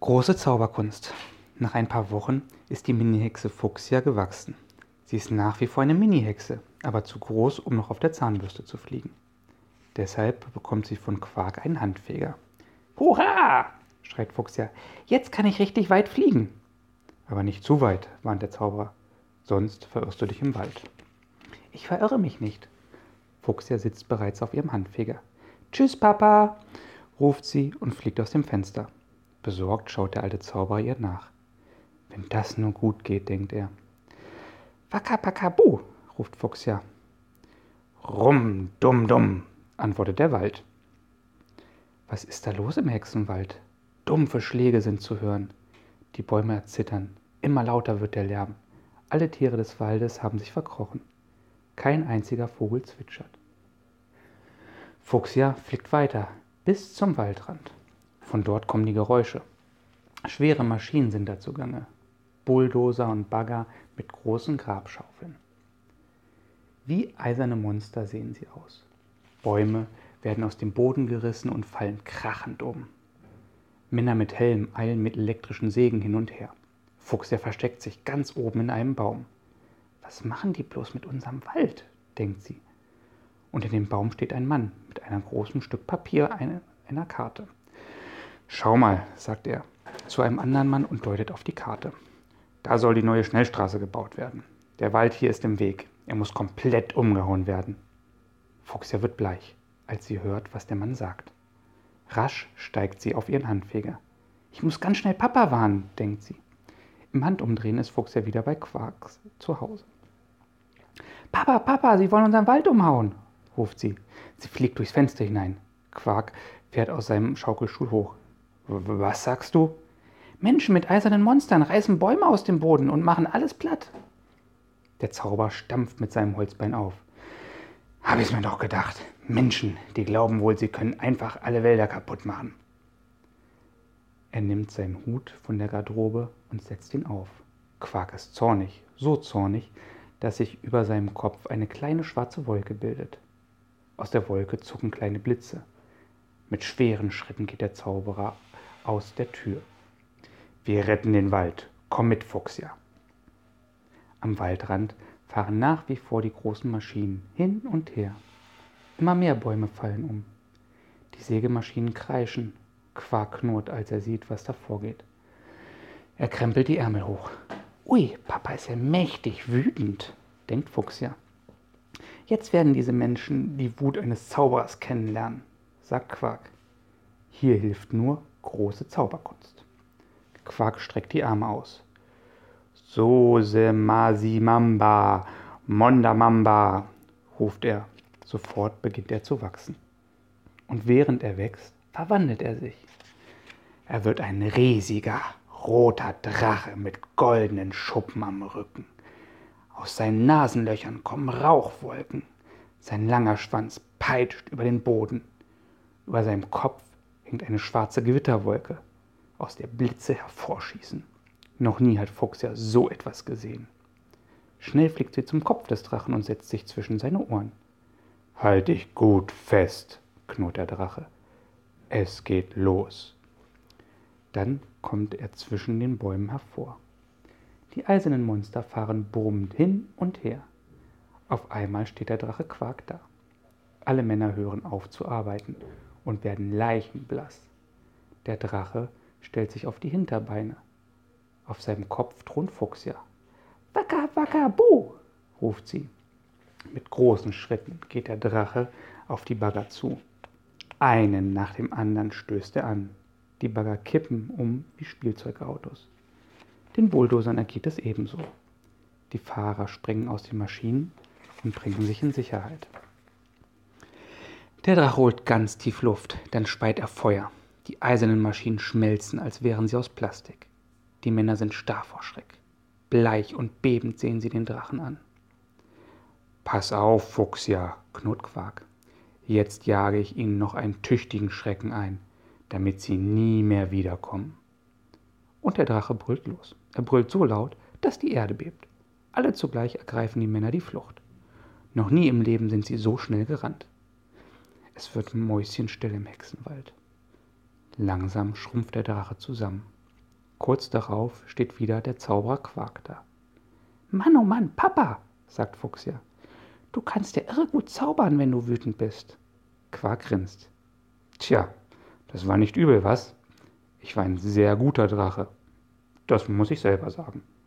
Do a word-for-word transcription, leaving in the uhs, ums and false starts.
Große Zauberkunst. Nach ein paar Wochen ist die Mini-Hexe Fuchsia gewachsen. Sie ist nach wie vor eine Mini-Hexe, aber zu groß, um noch auf der Zahnbürste zu fliegen. Deshalb bekommt sie von Quark einen Handfeger. »Hurra!« schreit Fuchsia. »Jetzt kann ich richtig weit fliegen!« »Aber nicht zu weit«, warnt der Zauberer. »Sonst verirrst du dich im Wald.« »Ich verirre mich nicht.« Fuchsia sitzt bereits auf ihrem Handfeger. »Tschüss, Papa«, ruft sie und fliegt aus dem Fenster. Besorgt schaut der alte Zauberer ihr nach. Wenn das nur gut geht, denkt er. »Wakapakabu«, ruft Fuchsia. »Rum, dumm, dumm«, antwortet der Wald. Was ist da los im Hexenwald? Dumpfe Schläge sind zu hören. Die Bäume erzittern. Immer lauter wird der Lärm. Alle Tiere des Waldes haben sich verkrochen. Kein einziger Vogel zwitschert. Fuchsia fliegt weiter, bis zum Waldrand. Von dort kommen die Geräusche. Schwere Maschinen sind da zugange. Bulldozer und Bagger mit großen Grabschaufeln. Wie eiserne Monster sehen sie aus. Bäume werden aus dem Boden gerissen und fallen krachend um. Männer mit Helm eilen mit elektrischen Sägen hin und her. Fuchsia versteckt sich ganz oben in einem Baum. Was machen die bloß mit unserem Wald, denkt sie. Unter dem Baum steht ein Mann mit einem großen Stück Papier, eine, einer Karte. »Schau mal«, sagt er zu einem anderen Mann und deutet auf die Karte. »Da soll die neue Schnellstraße gebaut werden. Der Wald hier ist im Weg. Er muss komplett umgehauen werden.« Fuchsia wird bleich, als sie hört, was der Mann sagt. Rasch steigt sie auf ihren Handfeger. »Ich muss ganz schnell Papa warnen«, denkt sie. Im Handumdrehen ist Fuchsia wieder bei Quark zu Hause. »Papa, Papa, Sie wollen unseren Wald umhauen«, ruft sie. Sie fliegt durchs Fenster hinein. Quark fährt aus seinem Schaukelstuhl hoch. »Was sagst du?« »Menschen mit eisernen Monstern reißen Bäume aus dem Boden und machen alles platt.« Der Zauberer stampft mit seinem Holzbein auf. »Hab ich's mir doch gedacht. Menschen, die glauben wohl, sie können einfach alle Wälder kaputt machen.« Er nimmt seinen Hut von der Garderobe und setzt ihn auf. Quark ist zornig, so zornig, dass sich über seinem Kopf eine kleine schwarze Wolke bildet. Aus der Wolke zucken kleine Blitze. Mit schweren Schritten geht der Zauberer aus der Tür. »Wir retten den Wald. Komm mit, Fuchsia.« Am Waldrand fahren nach wie vor die großen Maschinen hin und her. Immer mehr Bäume fallen um. Die Sägemaschinen kreischen. Quark knurrt, als er sieht, was da vorgeht. Er krempelt die Ärmel hoch. »Ui, Papa ist ja mächtig wütend«, denkt Fuchsia. »Jetzt werden diese Menschen die Wut eines Zauberers kennenlernen«, sagt Quark. Hier hilft nur große Zauberkunst. Quark streckt die Arme aus. »Sose Masimamba, Mondamamba«, ruft er. Sofort beginnt er zu wachsen. Und während er wächst, verwandelt er sich. Er wird ein riesiger, roter Drache mit goldenen Schuppen am Rücken. Aus seinen Nasenlöchern kommen Rauchwolken. Sein langer Schwanz peitscht über den Boden. Über seinem Kopf hängt eine schwarze Gewitterwolke, aus der Blitze hervorschießen. Noch nie hat Fuchsia so etwas gesehen. Schnell fliegt sie zum Kopf des Drachen und setzt sich zwischen seine Ohren. »Halt dich gut fest«, knurrt der Drache. »Es geht los.« Dann kommt er zwischen den Bäumen hervor. Die eisernen Monster fahren brummend hin und her. Auf einmal steht der Drache Quark da. Alle Männer hören auf zu arbeiten und werden leichenblass. Der Drache stellt sich auf die Hinterbeine. Auf seinem Kopf thront Fuchsia. »Waka, waka, bu«, ruft sie. Mit großen Schritten geht der Drache auf die Bagger zu. Einen nach dem anderen stößt er an. Die Bagger kippen um wie Spielzeugautos. Den Bulldozern ergeht es ebenso. Die Fahrer springen aus den Maschinen und bringen sich in Sicherheit. Der Drache holt ganz tief Luft, dann speit er Feuer. Die eisernen Maschinen schmelzen, als wären sie aus Plastik. Die Männer sind starr vor Schreck. Bleich und bebend sehen sie den Drachen an. »Pass auf, Fuchsia«, knurrt Quark. »Jetzt jage ich ihnen noch einen tüchtigen Schrecken ein, damit sie nie mehr wiederkommen.« Und der Drache brüllt los. Er brüllt so laut, dass die Erde bebt. Alle zugleich ergreifen die Männer die Flucht. Noch nie im Leben sind sie so schnell gerannt. Es wird mäuschenstill im Hexenwald. Langsam schrumpft der Drache zusammen. Kurz darauf steht wieder der Zauberer Quark da. »Mann, oh Mann, Papa«, sagt Fuchsia, »du kannst ja irre gut zaubern, wenn du wütend bist.« Quark grinst. »Tja, das war nicht übel, was? Ich war ein sehr guter Drache. Das muss ich selber sagen.«